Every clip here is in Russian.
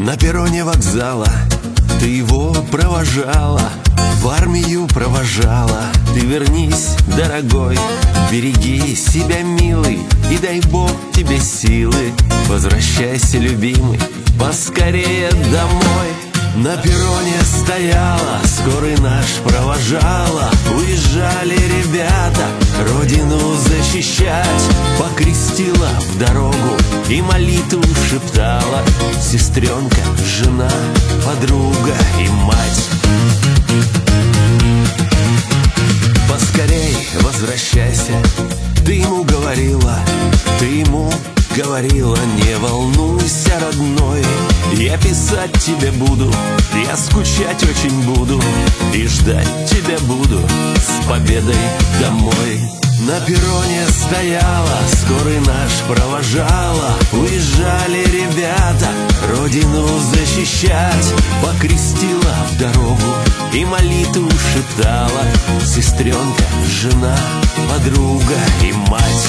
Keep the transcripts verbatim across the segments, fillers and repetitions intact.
На перроне вокзала ты его провожала, в армию провожала. Ты вернись, дорогой, береги себя, милый, и дай Бог тебе силы. Возвращайся, любимый, поскорее домой. На перроне стояла, скорый наш провожала. Уезжали ребята родину защищать. Покрестила в дорогу и молитву шептала. Сестренка, жена, подруга и мать. Поскорей возвращайся, ты ему говорила, ты ему говорила: не волнуйся, родной, я писать тебе буду, я скучать очень буду и ждать тебя буду с победой домой. На перроне стояла, скорый наш провожала. Уезжали ребята родину защищать. Покрестила в дорогу и молитву шептала. Сестренка, жена, подруга и мать.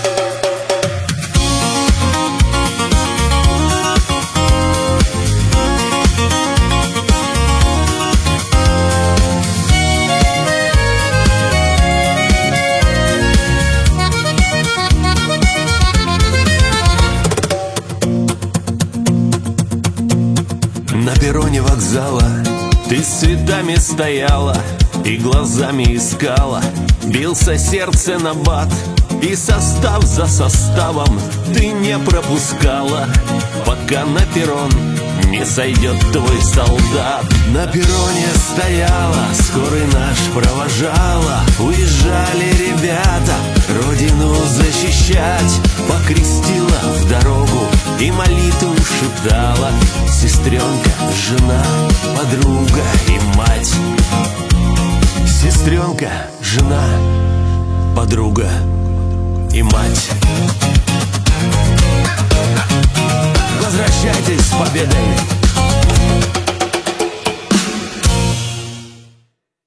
На перроне вокзала ты с цветами стояла и глазами искала. Бился сердце на бат, и состав за составом ты не пропускала, пока на перрон не сойдет твой солдат. На перроне стояла, скорый наш провожала. Уезжали ребята родину защищать. Покрестила в дорогу и молитву шептала. Сестренка, жена, подруга и мать. Сестренка, жена, подруга и мать. Возвращайтесь с победой!